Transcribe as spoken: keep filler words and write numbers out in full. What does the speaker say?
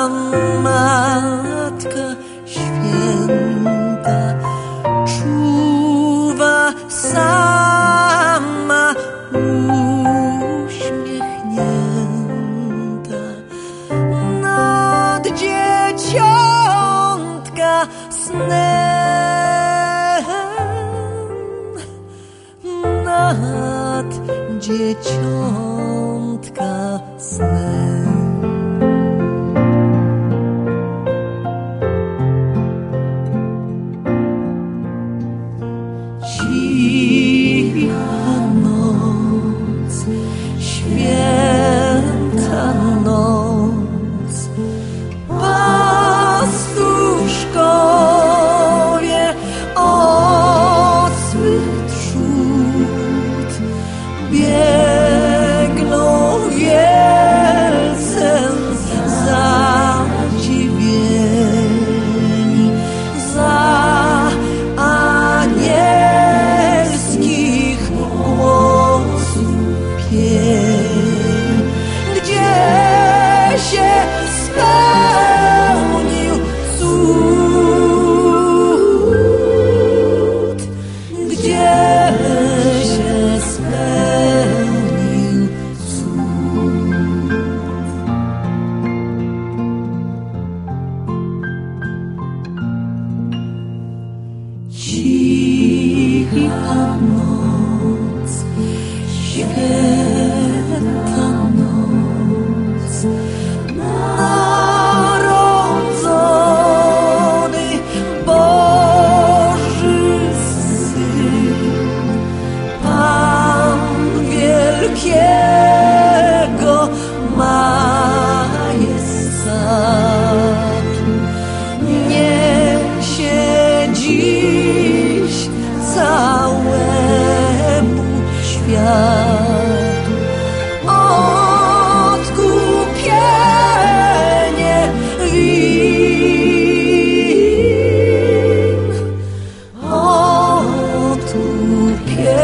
Matka Święta czuwa sama uśmiechnięta nad dzieciątka snem, nad dzieciątka snem. Cicha noc, święta noc, pastuszkowie od swych trzód biegną wielce zadziwieni za gdzie się spełnił cud, gdzie się spełnił cud. Cicha noc, święta noc, narodzony Boży Syn, Pan wielkiego majestatu, niesie dziś całemu światu odkupienie win, odkupienie